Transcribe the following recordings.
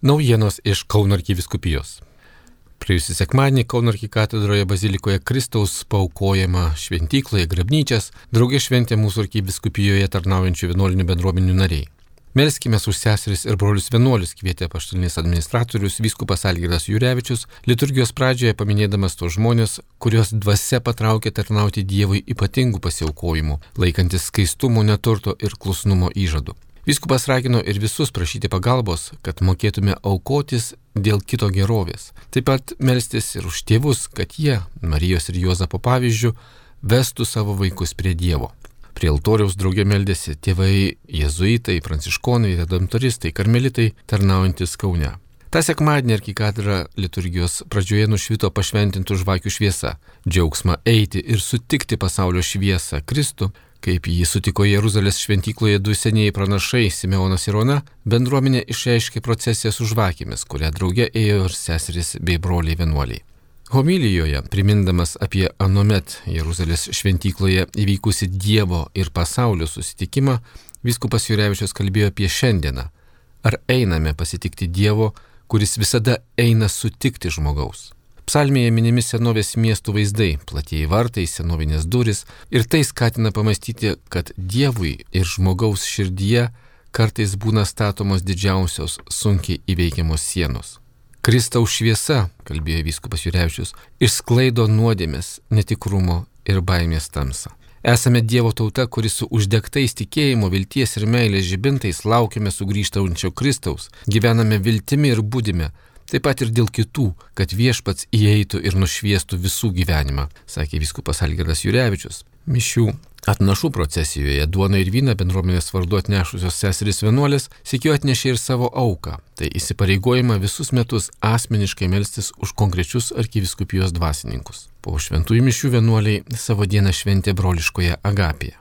Naujienos iš Kauno arkivyskupijos. Praėjusį sekmadienį Kauno arkikatedroje bazilikoje Kristaus paaukojama šventykloje Grabnyčias draugė šventė mūsų arkivyskupijoje tarnaujančių vienuolinių bendruomenių nariai. Melskimės už seseris ir brolius vienuolius, kvietė apaštalinis administratorius vyskupas Algirdas Jurevičius, liturgijos pradžioje paminėdamas tos žmonės, kurios dvasia patraukė tarnauti Dievui ypatingų pasiaukojimų, laikantis skaistumo, neturto ir klusnumo įžadų. Vyskupas ragino ir visus prašyti pagalbos, kad mokėtume aukotis dėl kito gerovės. Taip pat melstis ir už tėvus, kad jie, Marijos ir Juozapo pavyzdžių, vestų savo vaikus prie Dievo. Prie altoriaus draugė meldėsi tėvai jėzuitai, pranciškonai, redemptoristai, karmelitai, tarnaujantis Kaune. Ta sekmadienį arkikatedra liturgijos pradžioje nušvito pašventintų žvakių šviesa, džiaugsmą eiti ir sutikti pasaulio šviesą Kristų. Kaip jį sutiko Jeruzalės šventykloje du senieji pranašai Simeonas ir Ona, bendruomenė išreiškė procesiją su žvakėmis, kurią drauge ėjo ir seserys bei broliai vienuoliai. Homilijoje, primindamas apie anuomet Jeruzalės šventykloje įvykusi Dievo ir pasaulio susitikimą, vyskupas Jurevičius kalbėjo apie šiandieną. Ar einame pasitikti Dievo, kuris visada eina sutikti žmogaus? Psalmėje minimi senovės miestų vaizdai, platieji vartai, senovinės durys ir tai skatina pamastyti, kad Dievui ir žmogaus širdyje kartais būna statomos didžiausios sunkiai įveikiamos sienos. Kristaus šviesa, kalbėjo vyskupas Jurevičius, išsklaido nuodėmės, netikrumo ir baimės tamsą. Esame Dievo tauta, kuri su uždegtais tikėjimo, vilties ir meilės žibintais laukiame sugrįžtančio Kristaus, gyvename viltimi ir būdime, taip pat ir dėl kitų, kad viešpats įeitų ir nušviestų visų gyvenimą, sakė vyskupas Algirdas Jurevičius. Mišių atnašų procesijoje duoną ir vyną bendruomenės vardu atnešusios seserys vienuolės sykiu atnešė ir savo auką, tai įsipareigojimą visus metus asmeniškai melstis už konkrečius arkivyskupijos dvasininkus. Po šventųjų mišių vienuoliai savo dieną šventė broliškoje Agapėje.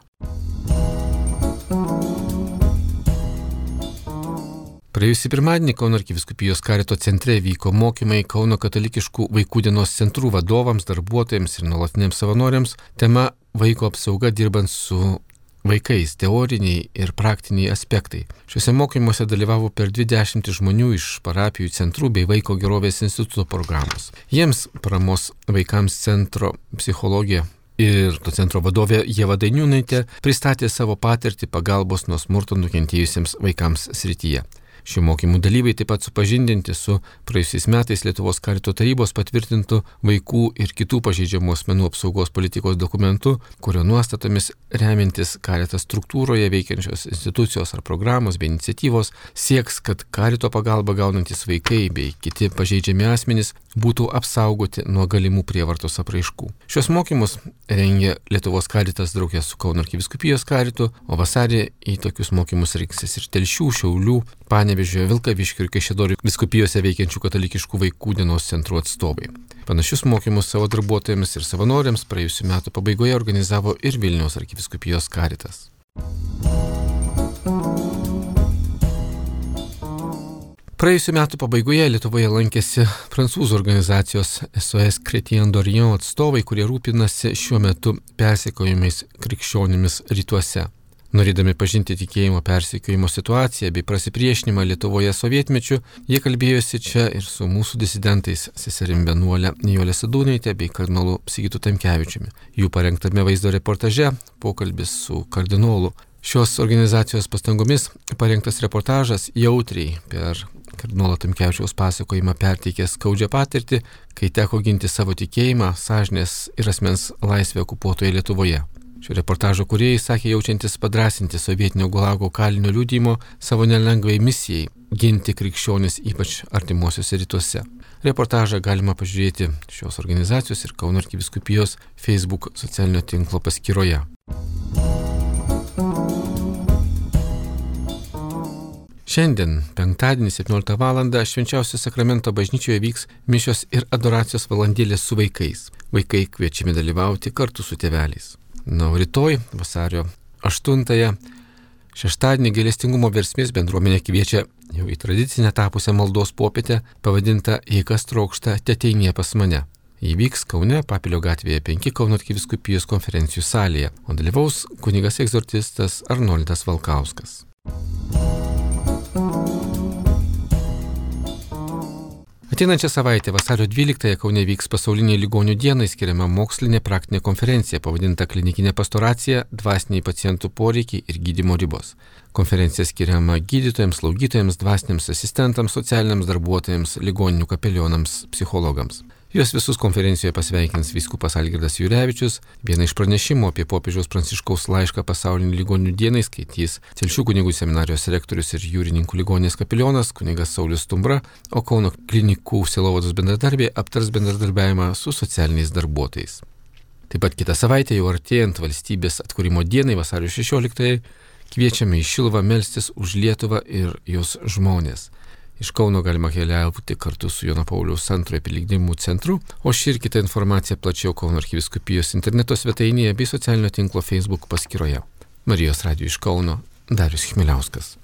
Praėjusį pirmadienį Kauno arkivyskupijos karito centre vyko mokymai Kauno katalikiškų vaikų dienos centrų vadovams, darbuotojams ir nuolatiniams savanoriams. Tema vaiko apsauga dirbant su vaikais, teoriniai ir praktiniai aspektai. Šiuose mokymuose dalyvavo per 20 žmonių iš parapijų centrų bei Vaiko gerovės instituto programos. Jiems paramos vaikams centro psichologija ir to centro vadovė Ieva Dainiūnaitė pristatė savo patirtį pagalbos nuo smurto nukentėjusiems vaikams srityje. Šių mokymų dalyviai taip pat supažindinti su praėjusiais metais Lietuvos karito tarybos patvirtintų vaikų ir kitų pažeidžiamų asmenų apsaugos politikos dokumentu, kurio nuostatomis remiantis karitas struktūroje veikiančios institucijos ar programos bei iniciatyvos sieks, kad karito pagalba gaunantis vaikai bei kiti pažeidžiami asmenys būtų apsaugoti nuo galimų prievartos apraiškų. Šios mokymus rengia Lietuvos karitas draugė su Kauno arkivyskupijos karitu, o vasarį į tokius mokymus rinksis ir Telšių, Šiaulių, Panevėžio, Vilkaviškio ir Kaišiadorių vyskupijose veikiančių katalikiškų vaikų dienos centrų atstovai. Panašius mokymus savo darbuotojams ir savanoriams praėjusiu metu pabaigoje organizavo ir Vilniaus arkivyskupijos karitas. Praėjusiu metu pabaigoje Lietuvoje lankėsi prancūzų organizacijos SOS Chrétien d'Orient atstovai, kurie rūpinasi šiuo metu persekiojimais krikščionimis rytuose. Norėdami pažinti tikėjimo persekiojimo situaciją bei prasipriešinimą Lietuvoje sovietmečiu, jie kalbėjosi čia ir su mūsų disidentais seserim vienuolė Nijolė Sadūnaitė bei kardinolu Sigitu Tamkevičiumi. Jų parengtame vaizdo reportaže pokalbis su kardinolu. Šios organizacijos pastangomis parengtas reportažas jautriai per kardinolo Tamkevičiaus pasakojimą perteikė skaudžią patirtį, kai teko ginti savo tikėjimą, sąžinės ir asmens laisvę okupuotoje Lietuvoje. Šio reportažo kūrėjai sakė jaučiantis padrasinti sovietinio gulago kalinio liudijimo savo nelengvai misijai ginti krikščionis ypač artimuosiuose rytuose. Reportažą galima pažiūrėti šios organizacijos ir Kauno arkivyskupijos Facebook socialinio tinklo paskyroje. Šiandien, penktadienį 17 val. Švenčiausio sakramento bažnyčioje vyks mišios ir adoracijos valandėlės su vaikais. Vaikai kviečiami dalyvauti kartu su tėveliais. Na, o rytoj, vasario 8-ąją, šeštadienį gailestingumo versmės bendruomenė kviečia jau į tradicinę tapusią maldos popietę, pavadintą Jei kas trokšta, teteinie pas mane. Įvyks Kaune, Papilio gatvėje 5 Kauno arkivyskupijos konferencijų salėje, o dalyvaus kunigas egzorcistas Arnoldas Valkauskas. Ateinančią savaitę vasario 12-ąją Kaune vyks pasaulinė ligonių dienai skiriama mokslinė praktinė konferencija pavadinta klinikinė pastoracija, dvasiniai pacientų poreikiai ir gydymo ribos. Konferencija skiriama gydytojams, slaugytojams, dvasiniams asistentams, socialiniams darbuotojams, ligoninių kapelionams, psichologams. Juos visus konferencijoje pasveikins vyskupas Algirdas Jurevičius. Vieną iš pranešimų apie popiežiaus Pranciškaus laišką pasaulinį ligonių dienai skaitys Telšių kunigų seminarijos rektorius ir jūrininkų ligoninės kapelionas kunigas Saulius Stumbra, o Kauno klinikų sielovados bendradarbiai aptars bendradarbiavimą su socialiniais darbuotojais. Taip pat kitą savaitę, jau artėjant valstybės atkūrimo dienai vasario 16-ąją, kviečiame į Šiluvą melstis už Lietuvą ir jos žmonės. Iš Kauno galima keliauti kartu su Jono Pauliaus II piligrimų centru, o ši ir kita informacija plačiau Kauno arkivyskupijos interneto svetainėje bei socialinio tinklo Facebook paskyroje. Marijos radijo iš Kauno Darius Chmieliauskas.